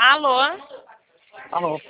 Alô? Alô?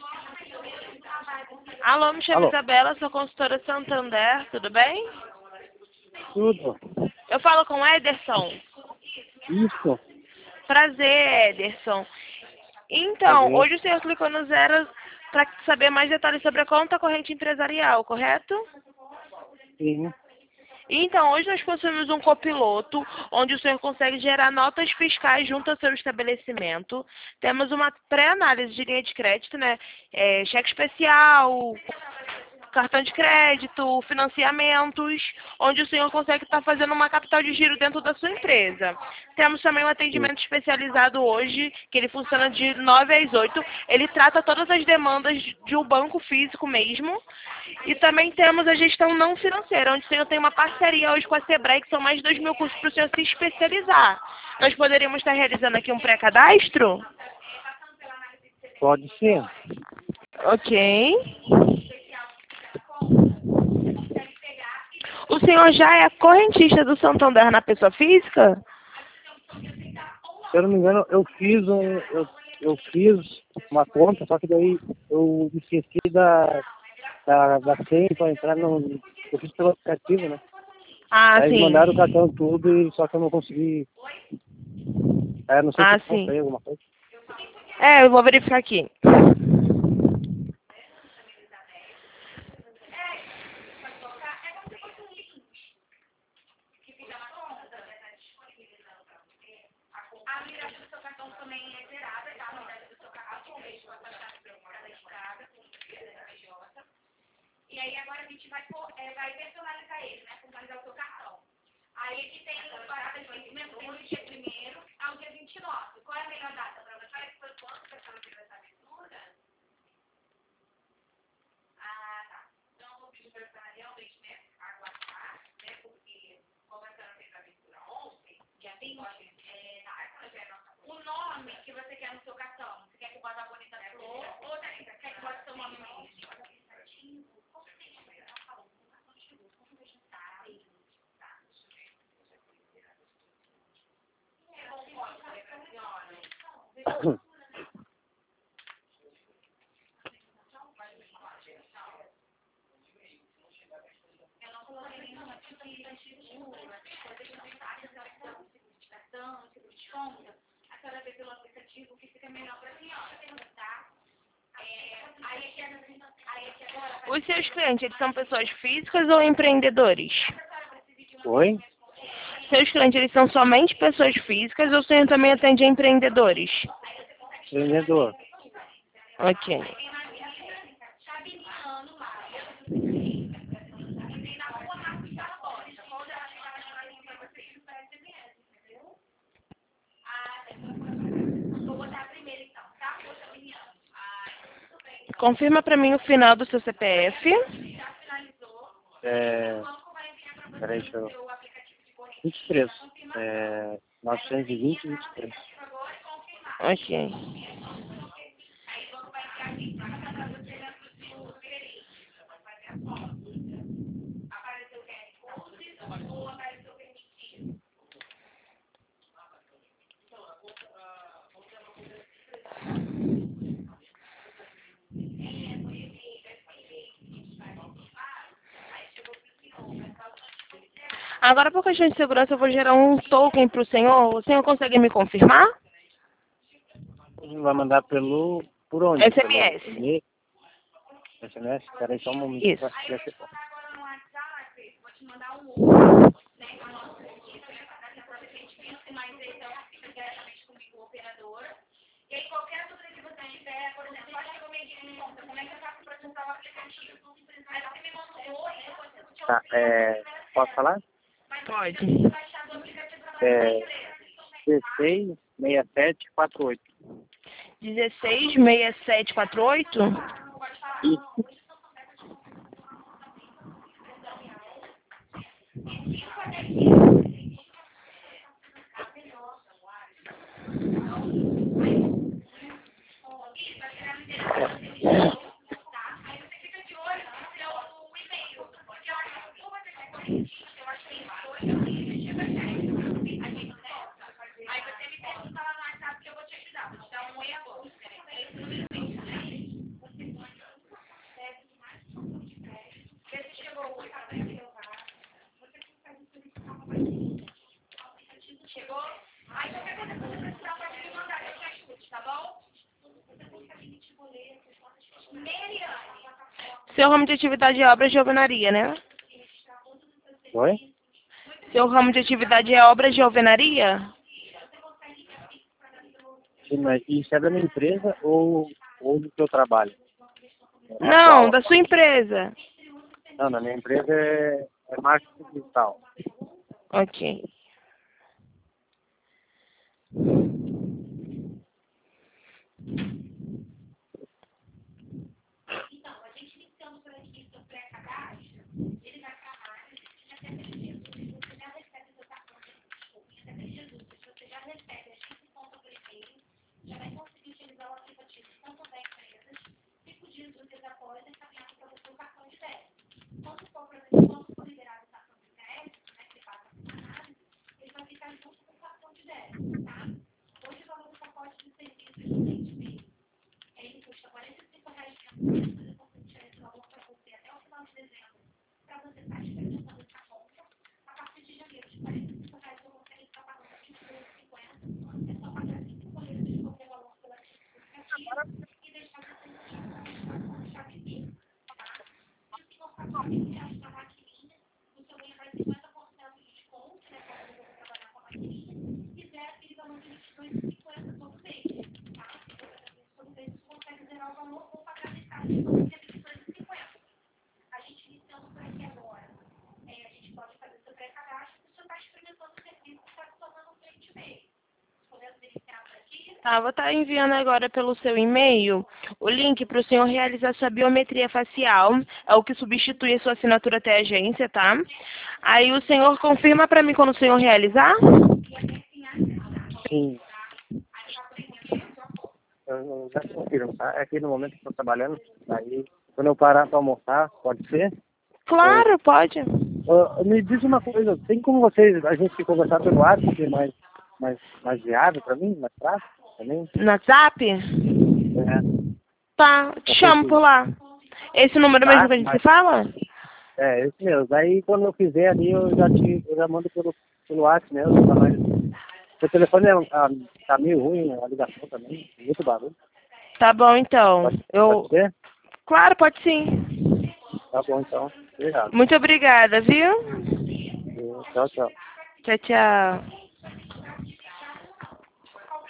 Alô, me chamo Alô? Isabela, sou consultora Santander, tudo bem? Tudo. Eu falo com o Ederson. Isso. Prazer, Ederson. Então, Prazer. hoje o senhor clicou no zero para saber mais detalhes sobre a conta corrente empresarial, correto? Sim. Então, hoje nós possuímos um copiloto, onde o senhor consegue gerar notas fiscais junto ao seu estabelecimento. Temos uma pré-análise de linha de crédito, né? Cheque especial, cartão de crédito, financiamentos, onde o senhor consegue estar fazendo uma capital de giro dentro da sua empresa. Temos também um Sim. atendimento especializado hoje, que ele funciona de 9 às 8. Ele trata todas as demandas de um banco físico mesmo. E também temos a gestão não financeira, onde o senhor tem uma parceria hoje com a Sebrae, que são mais de 2.000 cursos para o senhor se especializar. Nós poderíamos estar realizando aqui um pré-cadastro? Pode ser. Ok. O senhor já é correntista do Santander na pessoa física? Se eu não me engano, eu fiz uma conta, só que daí eu me esqueci da senha para entrar no. Eu fiz pelo aplicativo, né? Ah, Aí eles sim. mandaram o cartão tudo, só que eu não consegui. Aí eu não sei Ah, se sim. comprei alguma coisa. Eu vou verificar aqui. Os seus clientes, eles são pessoas físicas ou empreendedores? Oi? Seus clientes, eles são somente pessoas físicas ou o senhor também atende a empreendedores? Vendedor. Ok. Confirma para mim o final do seu CPF. Peraí, deixa eu. 23. 920 e 23. Ok. Agora, por questão de segurança, eu vou gerar um token para o senhor. O senhor consegue me confirmar? Vai mandar por onde? SMS. Pelo e-mail? SMS? Peraí só um momento. Isso. Pra assistir aqui. Tá, posso falar? Pode. 166748. 166748? Isso. Seu ramo de atividade é obras de alvenaria, né? Oi? Seu ramo de atividade é obras de alvenaria? Sim, mas isso é da minha empresa ou do seu trabalho? Não, Atual. da sua empresa. Não, na minha empresa é marketing digital. Ok. Tá, vou estar enviando agora pelo seu e-mail o link para o senhor realizar sua biometria facial. É o que substitui a sua assinatura até a agência, tá? Aí o senhor confirma para mim quando o senhor realizar? Sim. Eu já confirmo, tá? Aqui no momento que estou trabalhando, aí quando eu parar para almoçar, pode ser? Claro, pode. Me diz uma coisa, tem como a gente conversar pelo WhatsApp mais viável para mim, mais prático também? No WhatsApp? É, Tá, te chamo por porque, lá. Esse número mesmo tá, que a gente se mas fala? é esse mesmo. Daí quando eu fizer ali, eu já mando pelo WhatsApp mesmo. Tá mais, seu telefone tá meio ruim, a ligação também, muito barulho. Tá bom, então. Pode ser? Claro, pode sim. Tá bom então. Obrigado. Muito obrigada, viu? Tchau, tchau. Tchau, tchau.